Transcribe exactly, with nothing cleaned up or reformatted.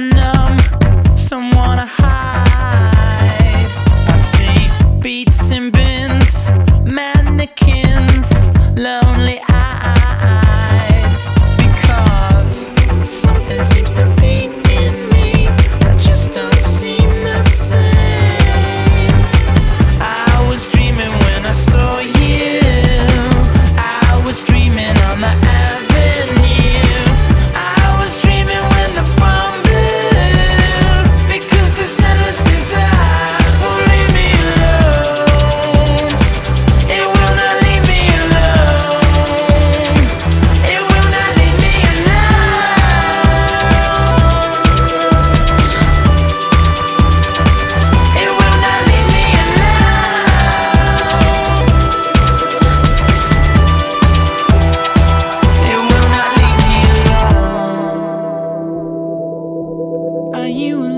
numb, someone to hide. I see beats and bins, mannequins, lonely eyed. Because something seems to be in me, I just don't seem the same. I was dreaming when I saw you, I was dreaming on the avenue, I was dreaming when the bomb blew. Because this endless desire won't leave me alone. It will not leave me alone. It will not leave me alone. It will not leave me alone. It will not leave me alone. Are you